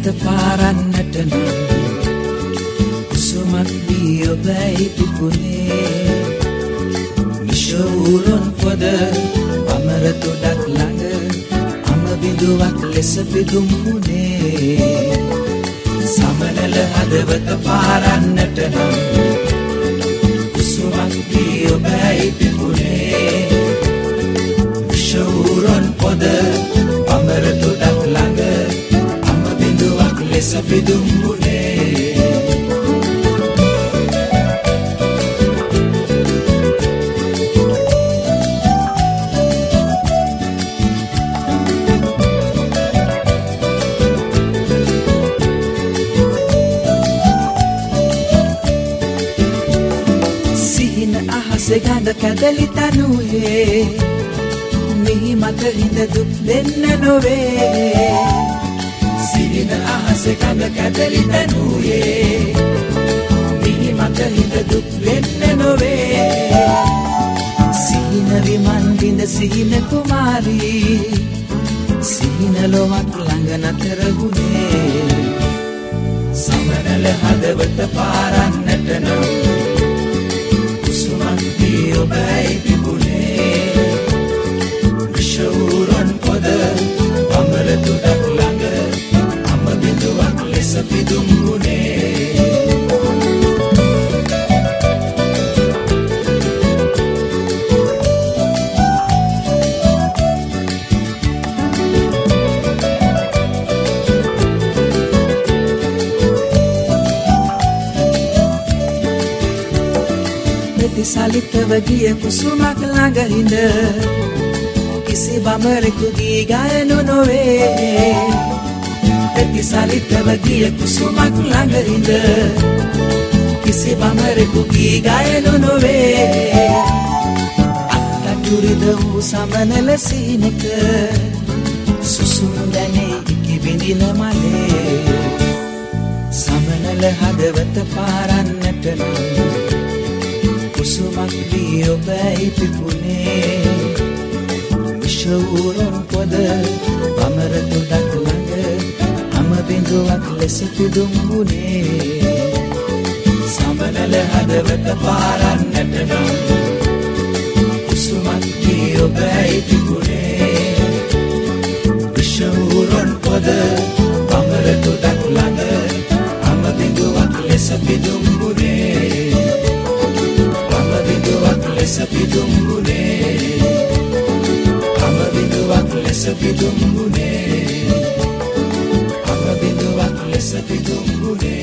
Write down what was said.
පාරන්නට නම් කුසුමක් දී ඔබයි පිපුනේ මිෂෝරොන් පොද අමර තොඩක් ළඟ අම බිඳුවක් ලෙස පිදුම් වුනේ සමනල හදවත පාරන්නට නම් කුසුමක් දී ඔබයි පිපුනේ මිෂෝරොන් පොද අමර තොඩක් ළඟ අම බිඳුවක් ලෙස පිදුම් වුනේ ගඳ කැදලි තනුවේ මිහි මත හිඳ දුක් දෙන්න නොවේ සිහින අහස ගඳ කැදලි තනුවේ මිහි මත හිඳ දුක් දෙන්න නොවේ සිහින විමන් විඳ සිහින කුමාරී සිහින ලොවක් ළඟ නතර වුණේ සමනල හදවත පාරන්නට නම් ඔබයි පිපුනේ විෂෝරන් පොද අමර තුඩක් ළඟ අම බිඳුවක් ලෙස පිදුම් වුනේ සලිතව ගිය කුසුමක් ළඟ හිඳ කිසි බඹරෙකුගේ ගයනු නොවේ ප්‍රතිසලිතව ගිය කුසුමක් ළඟ හිඳ කිසි බඹරෙකුගේ ගයනු නොවේ අත්තටුරිද වූ සමනල සීනක සුසුන්දනේ ඉකිබිඳින මලේ සමනල හදවත පාරන්නට නම් කුසුමක් දී ඔබයි පිපුනේ විෂෝරන් පොද අමර තොඩක් ළඟ අම බිඳුවක් ලෙස පිදුම් වුනේ සමනල හදවත පාරන්නට නම් කුසුමක් දී ඔබයි පිපුනේ විෂෝරන් පොද අමර තොඩක් ළඟ අම බිඳුවක් ලෙස පිදුම් වුනේ lesa pidumbune ama binduak lesa pidumbune ama binduak lesa pidumbune